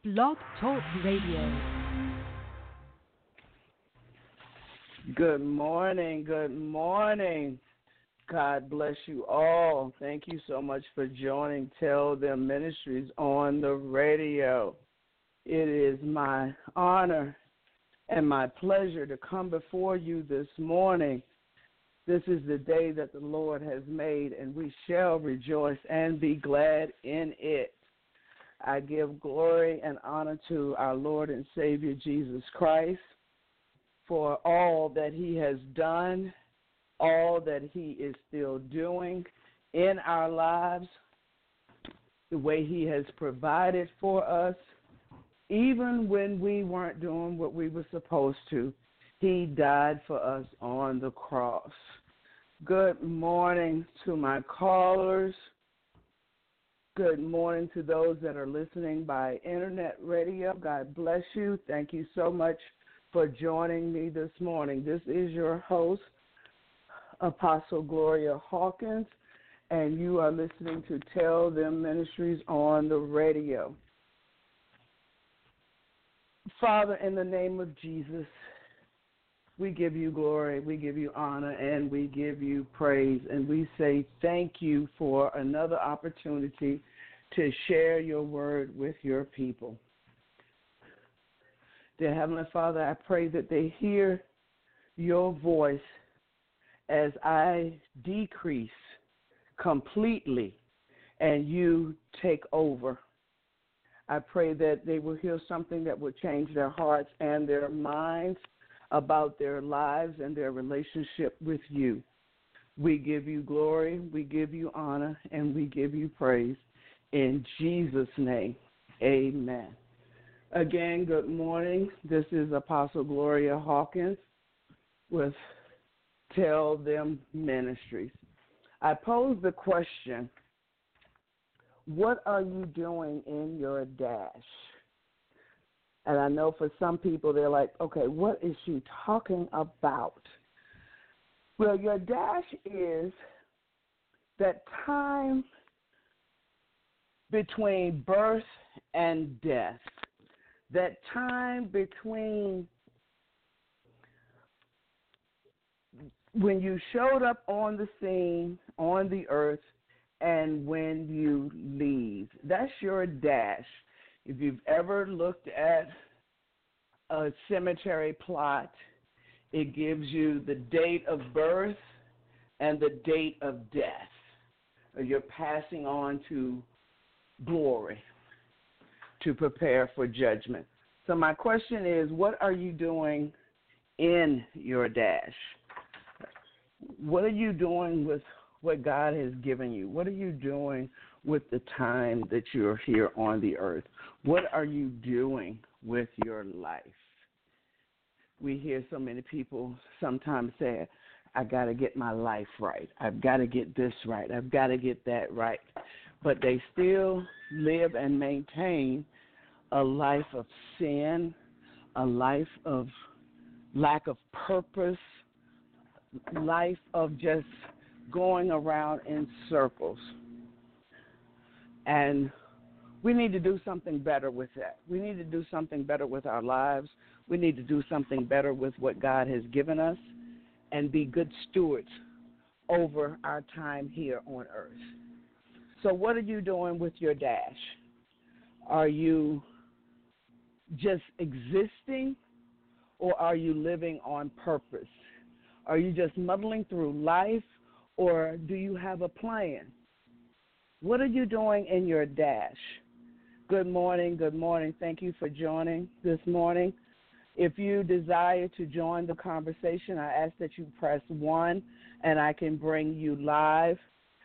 Blog Talk Radio. Good morning. Good morning. God bless you all. Thank you so much for joining Tell Them Ministries on the radio. It is my honor and my pleasure to come before you this morning. This is the day that the Lord has made, and we shall rejoice and be glad in it. I give glory and honor to our Lord and Savior Jesus Christ for all that he has done, all that he is still doing in our lives, the way he has provided for us, even when we weren't doing what we were supposed to. He died for us on the cross. Good morning to my callers. Good morning to those that are listening by internet radio. God bless you. Thank you so much for joining me this morning. This is your host, Apostle Gloria Hawkins, and you are listening to Tell Them Ministries on the radio. Father, in the name of Jesus, we give you glory, we give you honor, and we give you praise. And we say thank you for another opportunity to share your word with your people. Dear Heavenly Father, I pray that they hear your voice as I decrease completely and you take over. I pray that they will hear something that will change their hearts and their minds about their lives and their relationship with you. We give you glory, we give you honor, and we give you praise. In Jesus' name, amen. Again, good morning. This is Apostle Gloria Hawkins with Tell Them Ministries. I pose the question, what are you doing in your dash? And I know for some people, they're like, okay, what is she talking about? Well, your dash is that time between birth and death, that time between when you showed up on the scene, on the earth, and when you leave. That's your dash. If you've ever looked at a cemetery plot, it gives you the date of birth and the date of death. You're passing on to glory to prepare for judgment. So my question is, what are you doing in your dash? What are you doing with what God has given you? What are you doing with the time that you're here on the earth? What are you doing with your life? We hear so many people sometimes say, I got to get my life right. I've got to get this right. I've got to get that right. But they still live and maintain a life of sin, a life of lack of purpose, life of just going around in circles. And we need to do something better with that. We need to do something better with our lives. We need to do something better with what God has given us and be good stewards over our time here on earth. So what are you doing with your dash? Are you just existing, or are you living on purpose? Are you just muddling through life, or do you have a plan? What are you doing in your dash? Good morning, good morning. Thank you for joining this morning. If you desire to join the conversation, I ask that you press 1, and I can bring you live.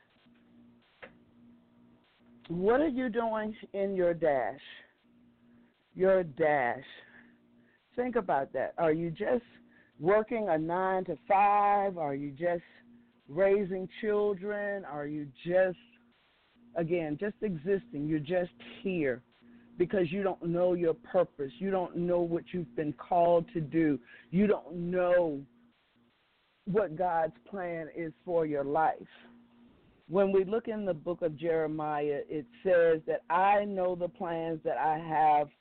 What are you doing in your dash? Your dash. Think about that. Are you just working a 9 to 5? Are you just raising children? Are you just, again, just existing? You're just here because you don't know your purpose. You don't know what you've been called to do. You don't know what God's plan is for your life. When we look in the book of Jeremiah, it says that I know the plans that I have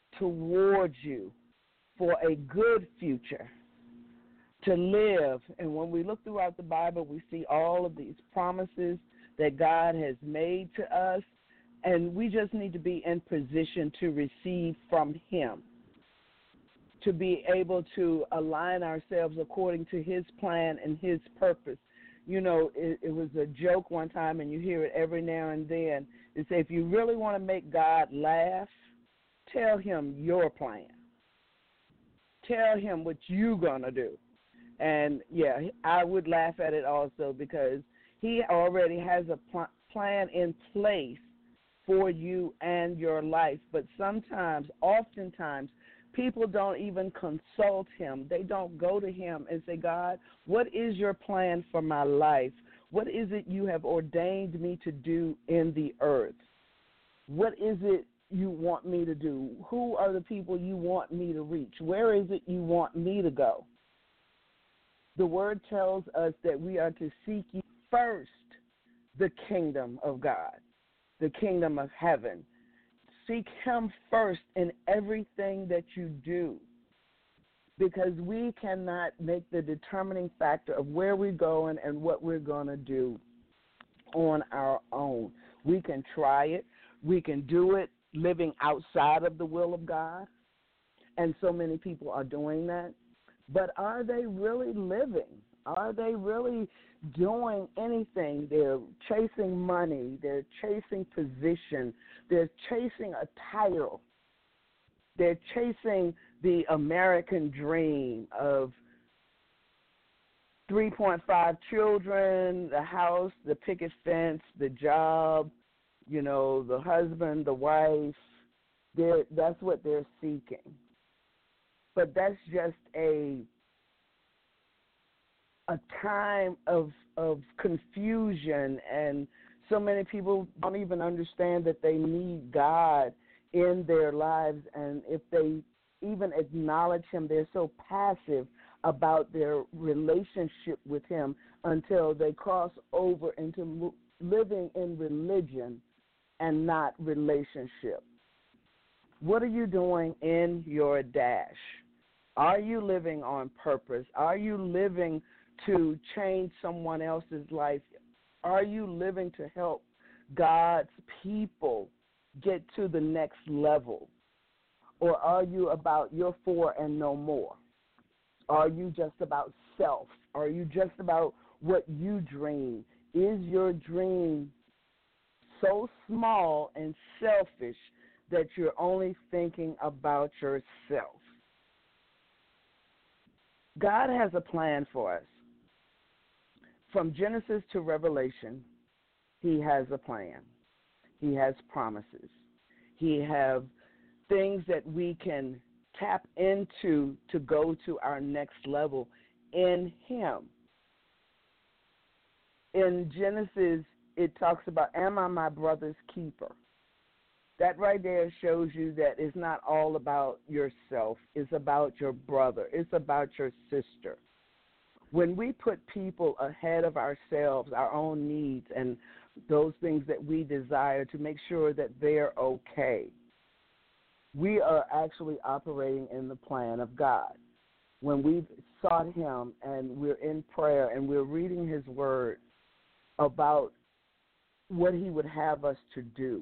towards you for a good future to live. And when we look throughout the Bible, we see all of these promises that God has made to us, and we just need to be in position to receive from him, to be able to align ourselves according to his plan and his purpose. You know, it was a joke one time, and you hear it every now and then. It says, if you really want to make God laugh, tell him your plan. Tell him what you're going to do. And, yeah, I would laugh at it also because he already has a plan in place for you and your life. But sometimes, oftentimes, people don't even consult him. They don't go to him and say, God, what is your plan for my life? What is it you have ordained me to do in the earth? What is it you want me to do? Who are the people you want me to reach? Where is it you want me to go? The word tells us that we are to seek ye first the kingdom of God, the kingdom of heaven. Seek him first in everything that you do, because we cannot make the determining factor of where we're going and what we're going to do on our own. We can try it. We can do it living outside of the will of God, and so many people are doing that. But are they really living? Are they really doing anything? They're chasing money. They're chasing position. They're chasing a title. They're chasing the American dream of 3.5 children, the house, the picket fence, the job, you know, the husband, the wife. That's what they're seeking. But that's just a time of confusion, and so many people don't even understand that they need God in their lives, and if they even acknowledge him, they're so passive about their relationship with him until they cross over into living in religion and not relationship. What are you doing in your dash? Are you living on purpose? Are you living to change someone else's life? Are you living to help God's people get to the next level? Or are you about your four and no more? Are you just about self? Are you just about what you dream? Is your dream so small and selfish that you're only thinking about yourself? God has a plan for us. From Genesis to Revelation, he has a plan. He has promises. He has things that we can tap into to go to our next level in him. In Genesis, it talks about, am I my brother's keeper? That right there shows you that it's not all about yourself. It's about your brother. It's about your sister. When we put people ahead of ourselves, our own needs, and those things that we desire to make sure that they're okay, we are actually operating in the plan of God. When we've sought him and we're in prayer and we're reading his word about what he would have us to do,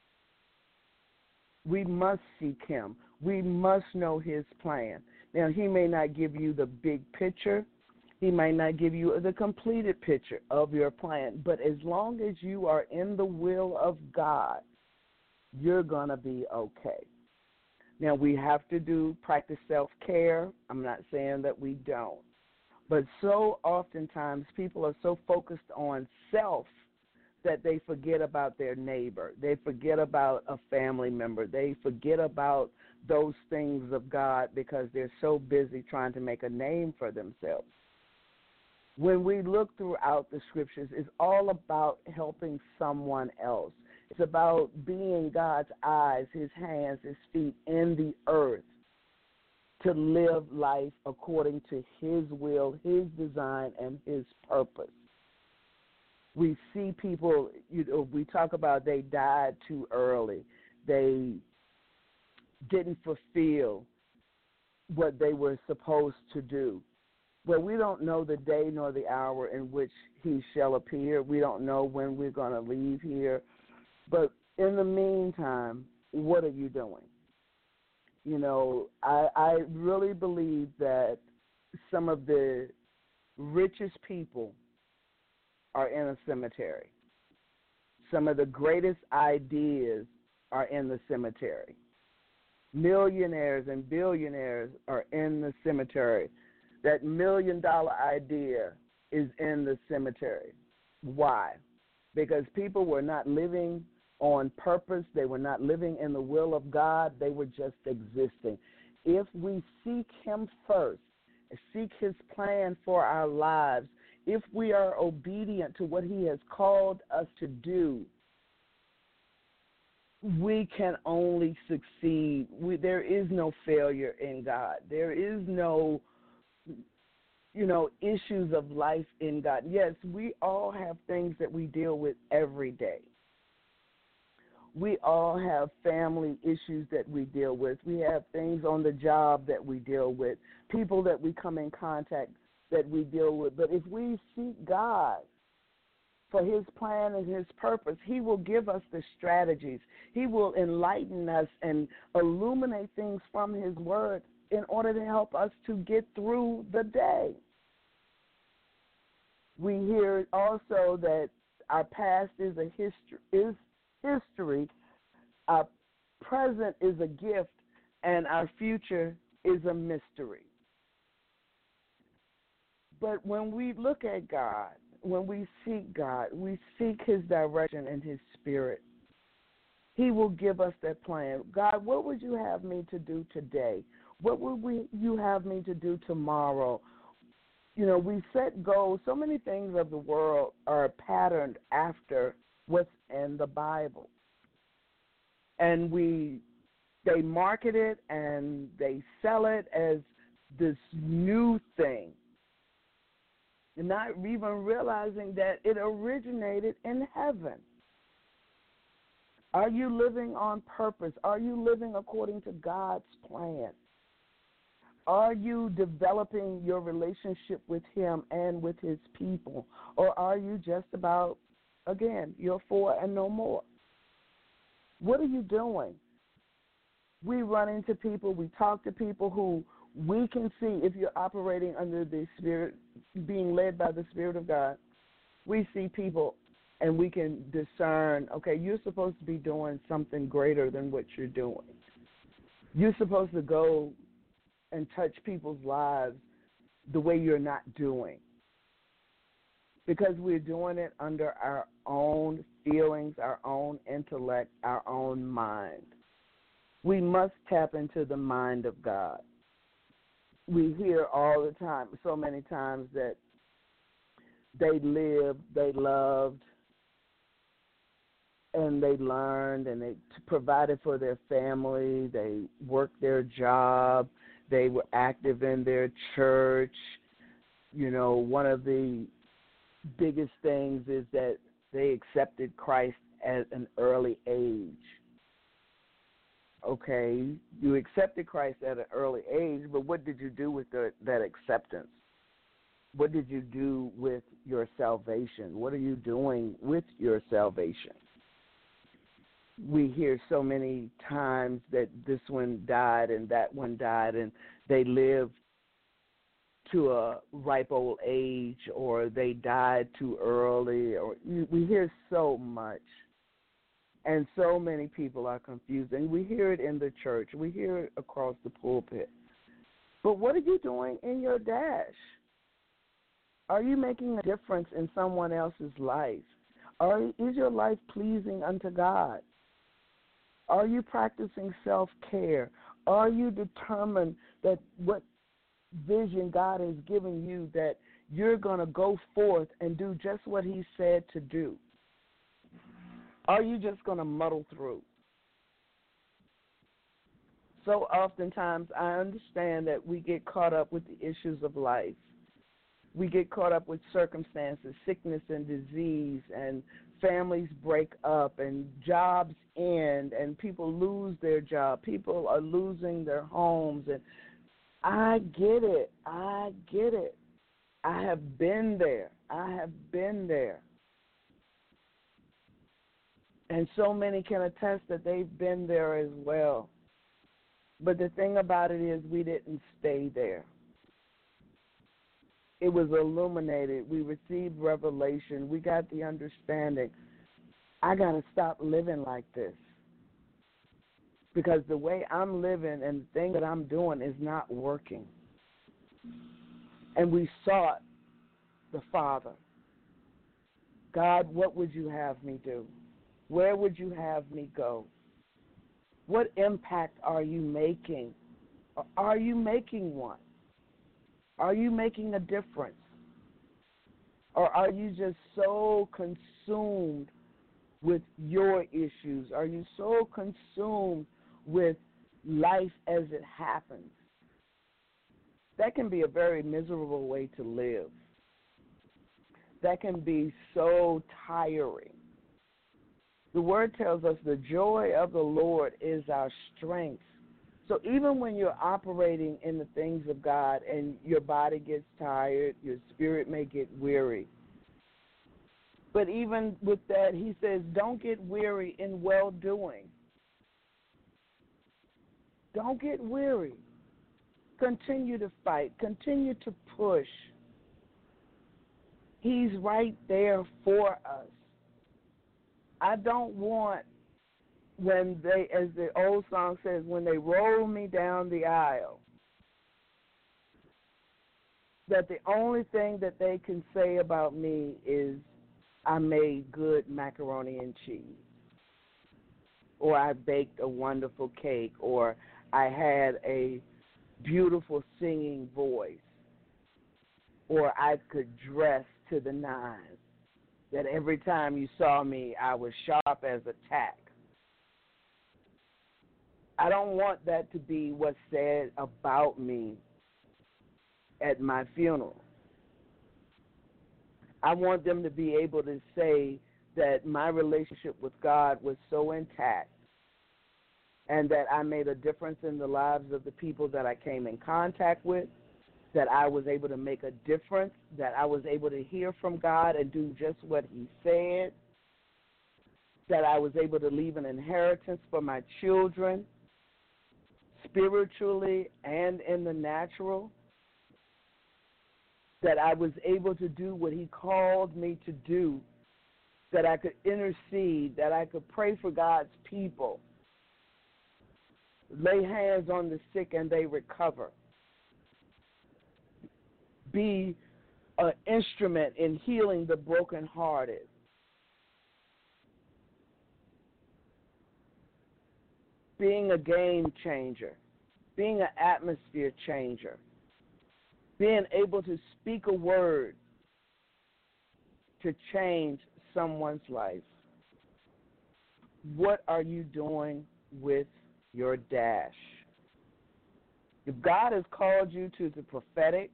we must seek him. We must know his plan. Now, he may not give you the big picture. He might not give you the completed picture of your plan. But as long as you are in the will of God, you're going to be okay. Now, we have to practice self-care. I'm not saying that we don't. But so oftentimes people are so focused on self that they forget about their neighbor. They forget about a family member. They forget about those things of God because they're so busy trying to make a name for themselves. When we look throughout the scriptures, it's all about helping someone else. It's about being God's eyes, his hands, his feet in the earth to live life according to his will, his design, and his purpose. We see people, we talk about they died too early. They didn't fulfill what they were supposed to do. Well, we don't know the day nor the hour in which he shall appear. We don't know when we're going to leave here. But in the meantime, what are you doing? You know, I really believe that some of the richest people are in a cemetery. Some of the greatest ideas are in the cemetery. Millionaires and billionaires are in the cemetery. That $1 million idea is in the cemetery. Why? Because people were not living on purpose. They were not living in the will of God. They were just existing. If we seek him first, seek his plan for our lives, if we are obedient to what he has called us to do, we can only succeed. There is no failure in God. There is no, issues of life in God. Yes, we all have things that we deal with every day. We all have family issues that we deal with. We have things on the job that we deal with, people that we come in contact that we deal with. But if we seek God for his plan and his purpose, he will give us the strategies. He will enlighten us and illuminate things from his word in order to help us to get through the day. We hear also that our past is history, our present is a gift, and our future is a mystery. But when we look at God, when we seek God, we seek his direction and his spirit, he will give us that plan. God, what would you have me to do today? What would you have me to do tomorrow? We set goals. So many things of the world are patterned after what's in the Bible. And they market it and they sell it as this new thing, not even realizing that it originated in heaven. Are you living on purpose? Are you living according to God's plan? Are you developing your relationship with him and with his people? Or are you just about, again, you're for and no more? What are you doing? We run into people, we talk to people who we can see, if you're operating under the Spirit, being led by the Spirit of God, we see people and we can discern, okay, you're supposed to be doing something greater than what you're doing. You're supposed to go and touch people's lives the way you're not doing, because we're doing it under our own feelings, our own intellect, our own mind. We must tap into the mind of God. We hear all the time, so many times, that they lived, they loved, and they learned, and they provided for their family, they worked their job, they were active in their church. One of the biggest things is that they accepted Christ at an early age. Okay, you accepted Christ at an early age, but what did you do with that acceptance? What did you do with your salvation? What are you doing with your salvation? We hear so many times that this one died and that one died, and they lived to a ripe old age, or they died too early, or we hear so much. And so many people are confused, and we hear it in the church. We hear it across the pulpit. But what are you doing in your dash? Are you making a difference in someone else's life? Is your life pleasing unto God? Are you practicing self-care? Are you determined that what vision God has given you, that you're going to go forth and do just what he said to do? Are you just going to muddle through? So oftentimes I understand that we get caught up with the issues of life. We get caught up with circumstances, sickness and disease, and families break up and jobs end and people lose their job. People are losing their homes. And I get it. I get it. I have been there. I have been there. And so many can attest that they've been there as well. But the thing about it is we didn't stay there. It was illuminated. We received revelation. We got the understanding. I got to stop living like this. Because the way I'm living and the thing that I'm doing is not working. And we sought the Father. God, what would you have me do? Where would you have me go? What impact are you making? Or are you making one? Are you making a difference? Or are you just so consumed with your issues? Are you so consumed with life as it happens? That can be a very miserable way to live. That can be so tiring. The Word tells us the joy of the Lord is our strength. So even when you're operating in the things of God and your body gets tired, your spirit may get weary. But even with that, he says, don't get weary in well-doing. Don't get weary. Continue to fight. Continue to push. He's right there for us. I don't want when they, as the old song says, when they roll me down the aisle, that the only thing that they can say about me is I made good macaroni and cheese, or I baked a wonderful cake, or I had a beautiful singing voice, or I could dress to the nines, that every time you saw me, I was sharp as a tack. I don't want that to be what's said about me at my funeral. I want them to be able to say that my relationship with God was so intact and that I made a difference in the lives of the people that I came in contact with, that I was able to make a difference, that I was able to hear from God and do just what he said, that I was able to leave an inheritance for my children, spiritually and in the natural, that I was able to do what he called me to do, that I could intercede, that I could pray for God's people, lay hands on the sick and they recover, be an instrument in healing the brokenhearted. Being a game changer, being an atmosphere changer, being able to speak a word to change someone's life. What are you doing with your dash? If God has called you to the prophetic,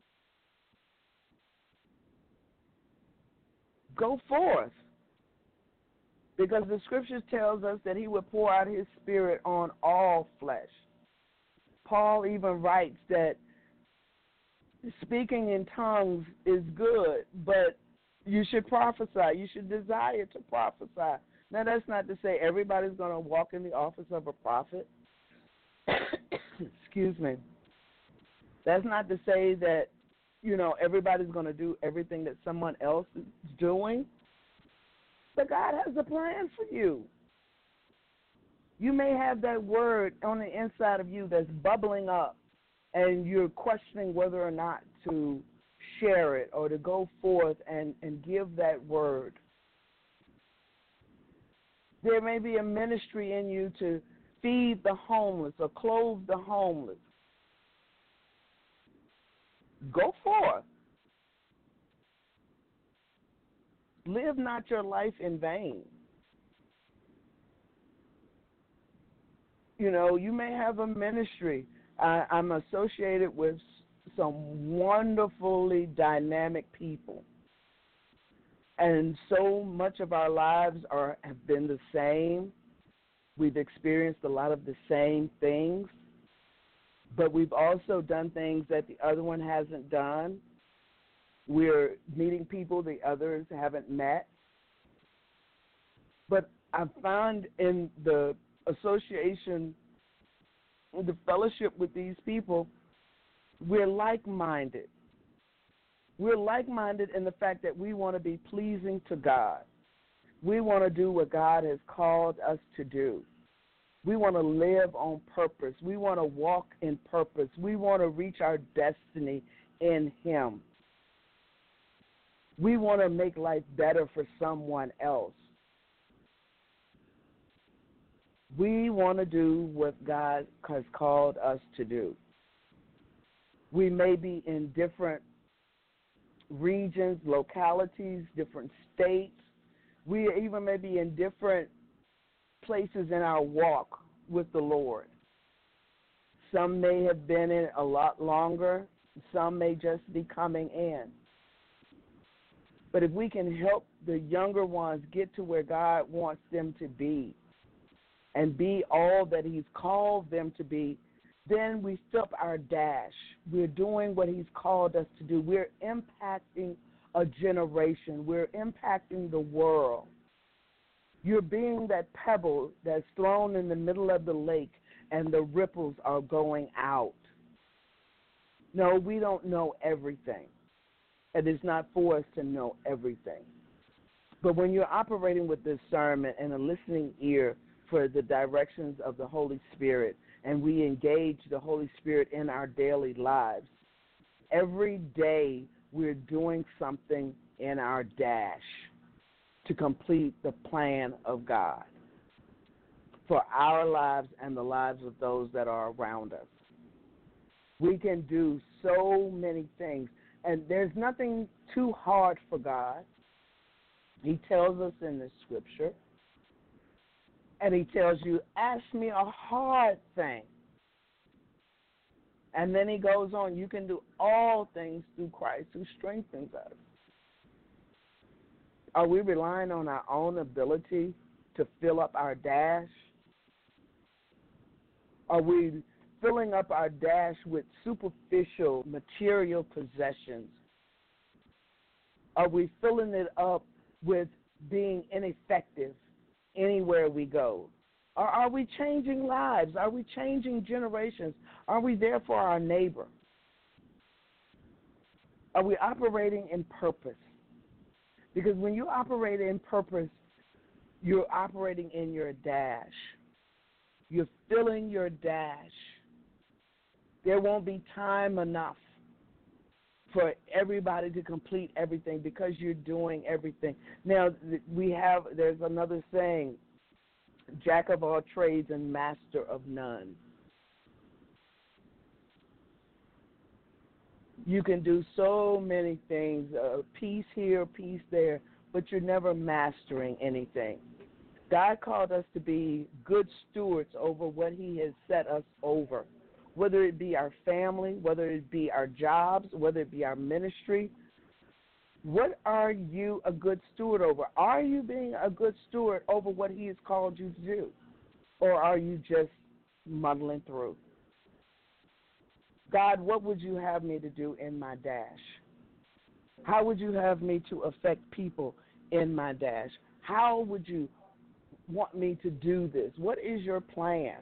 go forth. Because the scriptures tells us that he would pour out his spirit on all flesh. Paul even writes that speaking in tongues is good, but you should prophesy. You should desire to prophesy. Now, that's not to say everybody's going to walk in the office of a prophet. Excuse me. That's not to say that, everybody's going to do everything that someone else is doing. But God has a plan for you. You may have that word on the inside of you that's bubbling up, and you're questioning whether or not to share it or to go forth and give that word. There may be a ministry in you to feed the homeless or clothe the homeless. Go forth. Live not your life in vain. You may have a ministry. I'm associated with some wonderfully dynamic people. And so much of our lives have been the same. We've experienced a lot of the same things, but we've also done things that the other one hasn't done. We're meeting people the others haven't met. But I found in the association, the fellowship with these people, we're like-minded. We're like-minded in the fact that we want to be pleasing to God. We want to do what God has called us to do. We want to live on purpose. We want to walk in purpose. We want to reach our destiny in Him. We want to make life better for someone else. We want to do what God has called us to do. We may be in different regions, localities, different states. We even may be in different places in our walk with the Lord. Some may have been in a lot longer. Some may just be coming in. But if we can help the younger ones get to where God wants them to be and be all that He's called them to be, then we fill up our dash. We're doing what He's called us to do. We're impacting a generation. We're impacting the world. You're being that pebble that's thrown in the middle of the lake and the ripples are going out. No, we don't know everything. It is not for us to know everything. But when you're operating with discernment and a listening ear for the directions of the Holy Spirit, and we engage the Holy Spirit in our daily lives, every day we're doing something in our dash to complete the plan of God for our lives and the lives of those that are around us. We can do so many things, and there's nothing too hard for God. He tells us in the Scripture, and He tells you, ask me a hard thing. And then He goes on, you can do all things through Christ who strengthens us. Are we relying on our own ability to fill up our dash? Are we filling up our dash with superficial material possessions? Are we filling it up with being ineffective anywhere we go? Or are we changing lives? Are we changing generations? Are we there for our neighbor? Are we operating in purpose? Because when you operate in purpose, you're operating in your dash. You're filling your dash. There won't be time enough for everybody to complete everything because you're doing everything. Now, there's another saying, jack of all trades and master of none. You can do so many things, piece here, piece there, but you're never mastering anything. God called us to be good stewards over what He has set us over, whether it be our family, whether it be our jobs, whether it be our ministry. What are you a good steward over? Are you being a good steward over what He has called you to do? Or are you just muddling through? God, what would you have me to do in my dash? How would you have me to affect people in my dash? How would you want me to do this? What is your plan?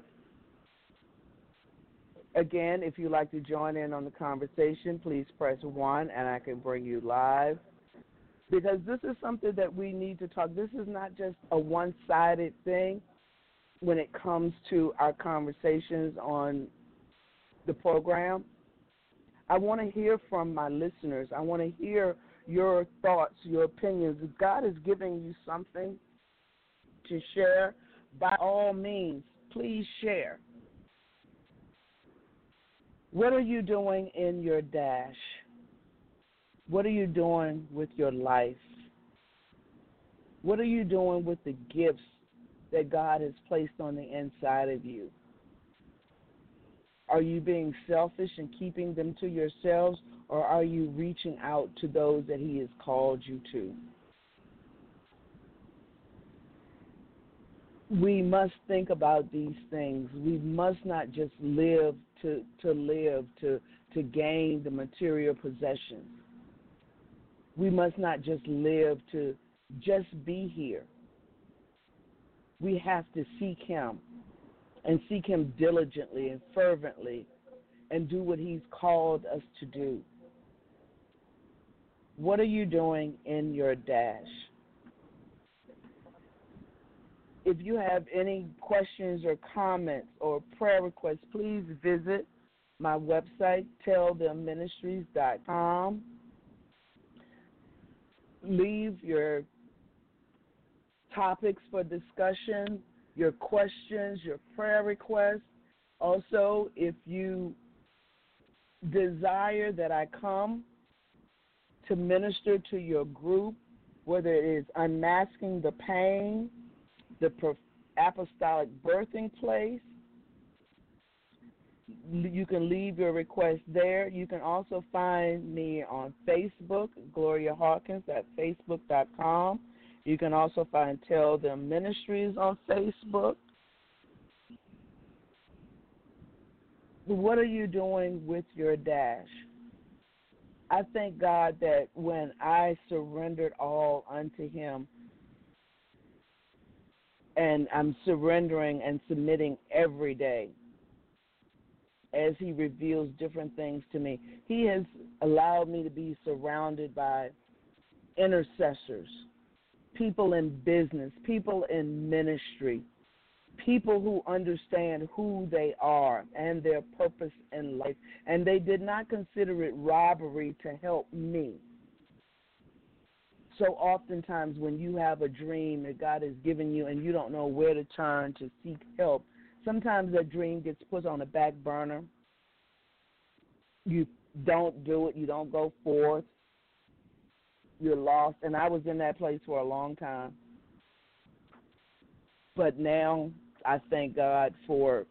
Again, if you'd like to join in on the conversation, please press 1 and I can bring you live. Because this is something that we need to talk. This is not just a one-sided thing when it comes to our conversations on the program. I want to hear from my listeners. I want to hear your thoughts, your opinions. If God is giving you something to share, by all means, please share. What are you doing in your dash? What are you doing with your life? What are you doing with the gifts that God has placed on the inside of you? Are you being selfish and keeping them to yourselves, or are you reaching out to those that He has called you to? we must think about these things. We must not just live to live, to gain the material possessions. We must not just live to just be here. We have to seek him, and seek him diligently and fervently, and do what he's called us to do. What are you doing in your dash? If you have any questions or comments or prayer requests, please visit my website, tellthemministries.com. Leave your topics for discussion, your questions, your prayer requests. Also, if you desire that I come to minister to your group, whether it is unmasking the pain, the apostolic birthing place, you can leave your request there. You can also find me on Facebook, Gloria Hawkins, at facebook.com. You can also find Tell Them Ministries on Facebook. What are you doing with your dash? I thank God that when I surrendered all unto him, and I'm surrendering and submitting every day as he reveals different things to me, he has allowed me to be surrounded by intercessors, people in business, people in ministry, people who understand who they are and their purpose in life, and they did not consider it robbery to help me. So oftentimes when you have a dream that God has given you and you don't know where to turn to seek help, sometimes that dream gets put on a back burner. You don't do it. You don't go forth. You're lost. And I was in that place for a long time. But now I thank God for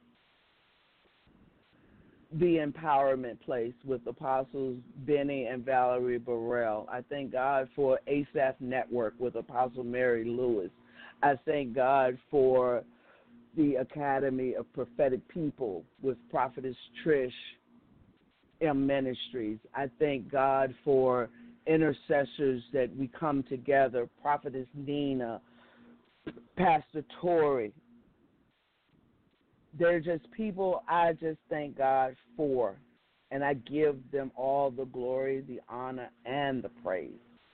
the empowerment place with Apostles Benny and Valerie Burrell. I thank God for ASAF Network with Apostle Mary Lewis. I thank God for the Academy of Prophetic People with Prophetess Trish M. Ministries. I thank God for intercessors that we come together, Prophetess Nina, Pastor Tori. They're just people I just thank God for, and I give them all the glory, the honor, and the praise.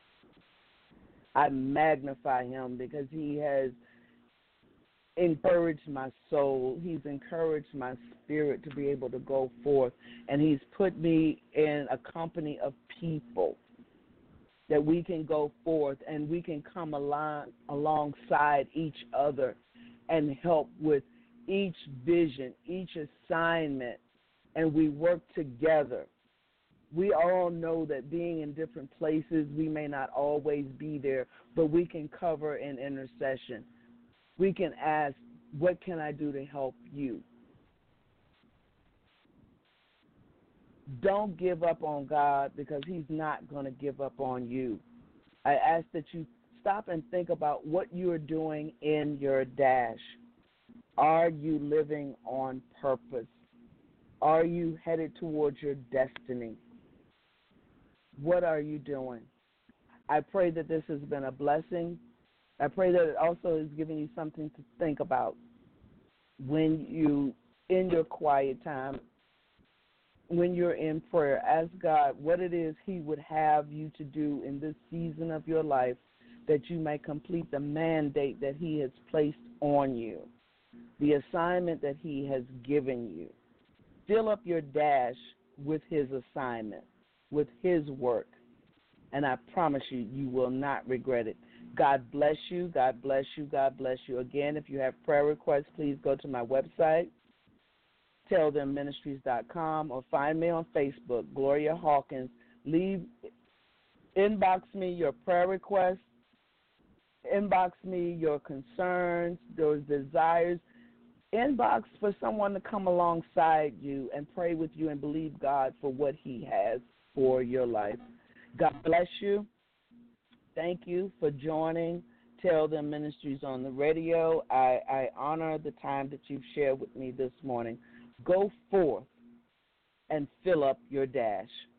I magnify him because he has encouraged my soul. He's encouraged my spirit to be able to go forth, and he's put me in a company of people that we can go forth and we can come alongside each other and help with each vision, each assignment, and we work together. We all know that being in different places, we may not always be there, but we can cover in intercession. We can ask, what can I do to help you? Don't give up on God because he's not going to give up on you. I ask that you stop and think about what you are doing in your dash. Are you living on purpose? Are you headed towards your destiny? What are you doing? I pray that this has been a blessing. I pray that it also is giving you something to think about when you, in your quiet time, when you're in prayer. Ask God what it is he would have you to do in this season of your life that you may complete the mandate that he has placed on you, the assignment that he has given you. Fill up your dash with his assignment, with his work, and I promise you, you will not regret it. God bless you. God bless you. God bless you. Again, if you have prayer requests, please go to my website, tellthemministries.com, or find me on Facebook, Gloria Hawkins. Inbox me your prayer requests, inbox me your concerns, those desires. Inbox for someone to come alongside you and pray with you and believe God for what he has for your life. God bless you. Thank you for joining Tell Them Ministries on the radio. I honor the time that you've shared with me this morning. Go forth and fill up your dash.